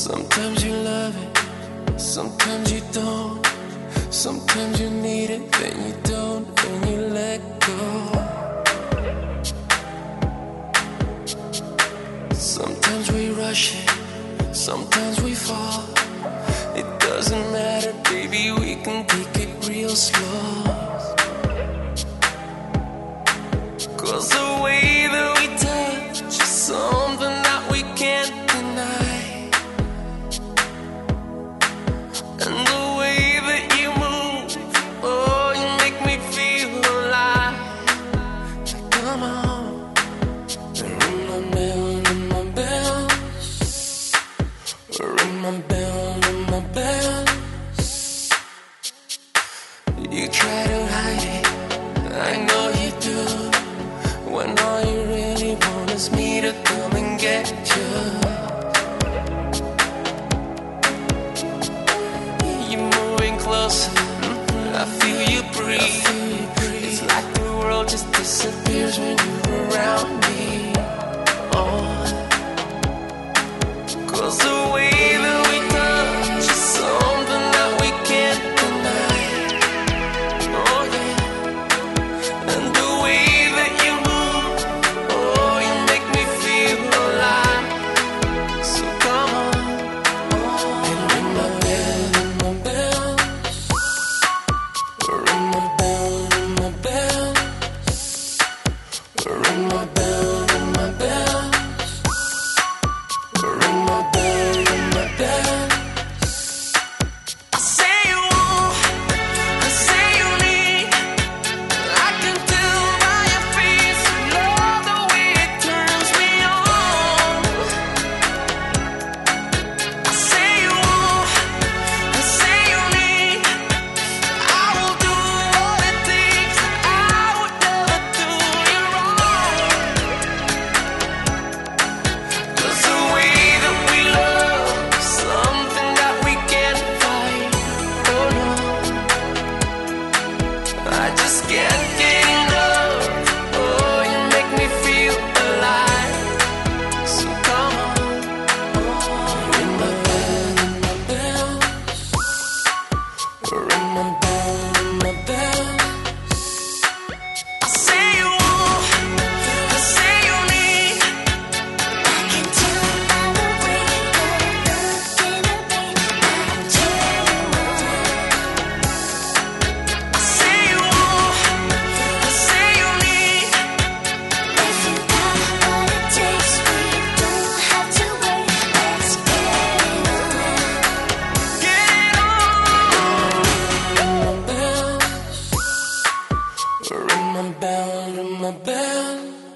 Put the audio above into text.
Sometimes you love it, sometimes you don't. Sometimes you need it, then you don't, and you let go. Sometimes we rush it, sometimes we fall. It doesn't matter, baby, we can take it real slow. 'Cause the way that we touch is something that we can't deny. And the way that you move, oh, you make me feel alive. Come on, ring my bell, ring my bell, ring my bell, ring my bell. You try to hide it, I know you do, when all you really want is me to come and get you. You're moving closer, I feel you breathe. It's like the world just disappears when you're around me. Oh, 'cause the way that we touch is something that we can't deny. Oh yeah, and the way that you move, oh, you make me feel alive. So come on, and ring my bell, ring my bell, ring my bell, ring my bell, ring my bell, ring my bell, ring my bell, ring my bell. I say you want, I say you need. I can tell by your face, you love the way it turns me on. I say you want, I say you need. I will do what it takes. I would never do you wrong. 'Cause the way that we love is something that we can't fight. Oh no, I just can't get enough. Oh, you make me feel alive. So come on, ring my bell, ring my bell, ring my bell, ring my bell. I say you want, I say you need. I can tell by the way you're looking at me. I tell you I say you want, I say you need. If you got what it takes, we don't have to wait. Let's get it on. Get it on. Ring my bell, ring my bell, ring my bell.